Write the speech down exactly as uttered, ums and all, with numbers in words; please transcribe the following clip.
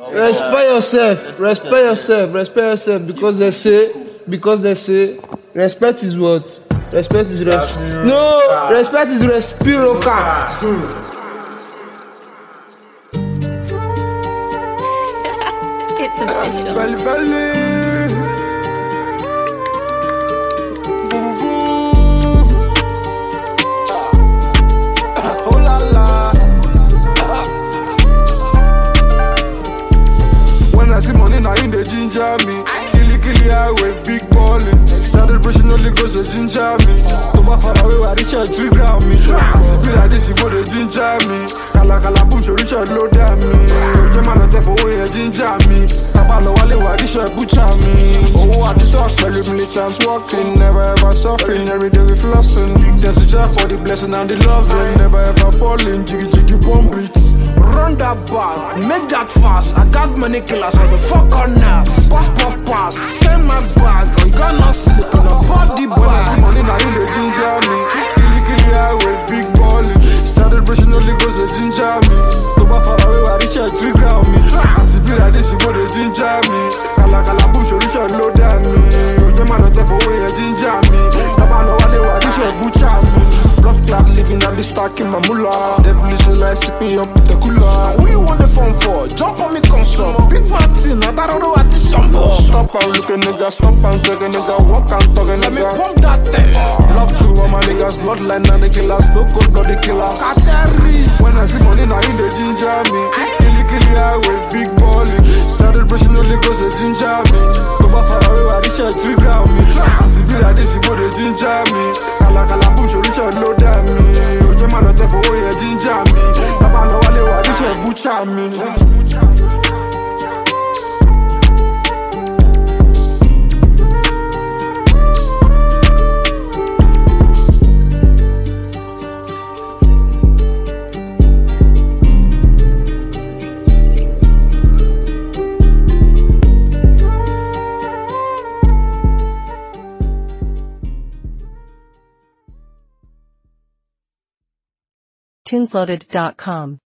Respect yourself. Respect yourself. Respect yourself because they say because they say respect is what? Respect is res. No, respect is reciprocal. It's official. Belly, belly. Boo, boo. Oh la la. When I see money, now in the ginger me. Killy killy highway, big ballin'. Started brushing only goes to ginger me. To my far away, I reach out three gram me. Be like this, you go to ginger me. Kala kala boom, show reach out low down me. Jema no te for way ginger me. Kabalo wale wa reach out butcher me. Oh, I just walk, very militant walking. Never ever suffering, every day we flossing. There's a job for the blessing and the loving. Never ever falling, jiggy jiggy bomb beats. Run that bag, make that fast. I got many killers on the fuck on us. Puff puff pass, send my bag. Or you gonna sleep in a body bag. Money now in the ginger me. Killy killy highway, big ballin'. Started brushing only goes to ginger me. To my far away, I reach out three gram me. As it be like this, you go to ginger me. Kala kala boom, show reach out low down me. Jema no te for way ginger me. Kabalo wale wa reach out butcher me. Blood clot living, I be stacking my mullah. Devil is like sipping up with the cooler. Who you want the phone for? Jump on me console. Big Martin, I don't know what this sample. Stop and look a nigga, stop and take a nigga, walk and talk a nigga. Let me pump that thing. Love to all my niggas, bloodline and the killers, no cold bloody killers. When I see money, now in the ginger me. Killy killy highway, big ballin'. Started brushing only goes to ginger me. Go back far away, I reach out three gram me. As it be like this, you go to ginger me. Kala kala boom, show reach out low down me. Jema no te for way ginger me. Kabalo wale wa reach out butcher me. tunesloaded dot com